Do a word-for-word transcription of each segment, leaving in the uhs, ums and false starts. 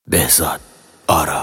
بهزاد آرا.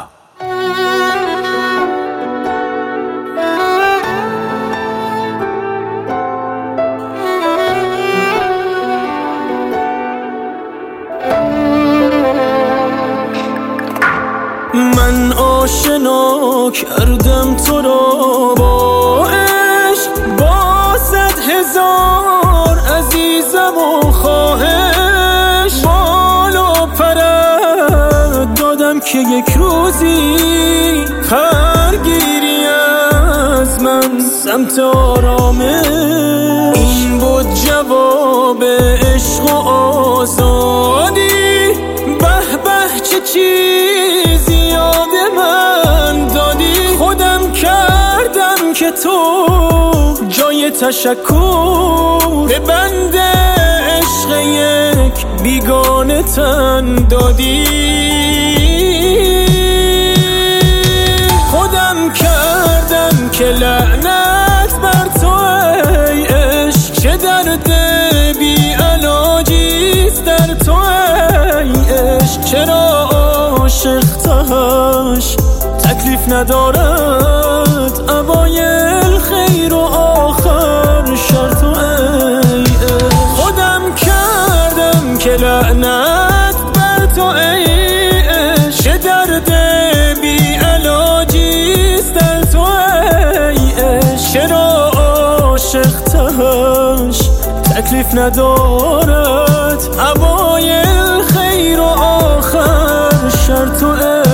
من آشنا کردم تو را با عشق، با صد هزار عزیزم و خواهش، بالا پرد دادم که یک روزی پرگیری از من سمت آرامش. این بود جواب عشق و آزادی، به به چه چیزی یاد من دادی. خودم کردم که تو جای تشکر به بند عشق یک بیگانه تن دادی. خودم کردم که لعنت بر تو ای عشق، چه درد بی علاجیست در تو ای عشق. چرا عاشق تهش تکلیف ندارد، اوایل خیر و آخر شر تو ای عشق. خودم کردم که لعنت بر تو ای عشق، چه درد بی علاجیست در تو ای عشق. چرا عاشق تهش تکلیف ندارد، اوایل خیر و آخر شر تو ای عشق.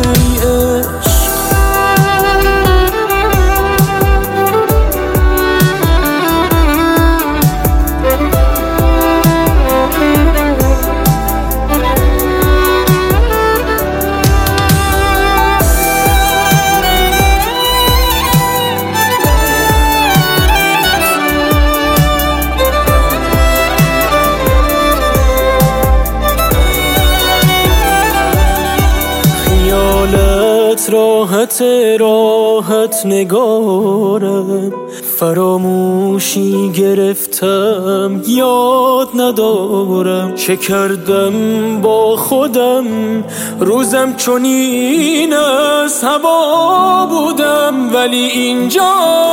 راحت راحت نگارم، فراموشی گرفتم یاد ندارم. چه کردم با خودم روزم چنین است، هوا بودم ولی اینجا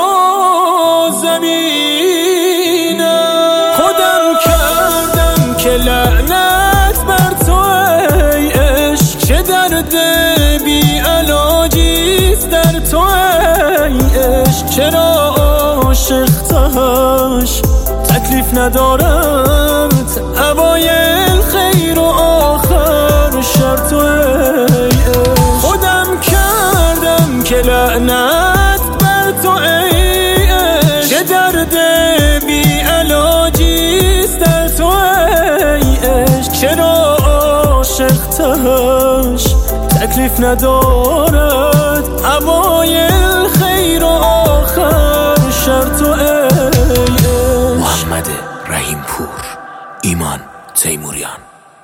زمینم. خودم کردم که لعنت بر تو ای عشق، چه درد بی علاجیست در تو ای عشق. چرا عاشق تهش تکلیف ندارد، اوایل خیر و آخر شر تو ای عشق. خودم کردم که لعنت بر تو ای عشق، چه درد بی علاجیست در تو ای عشق. چرا عاشق تهش تکلیف ندارد، اوایل خیر و آخر شر تو ای عشق. محمد رحیم پور، ایمان تیموریان.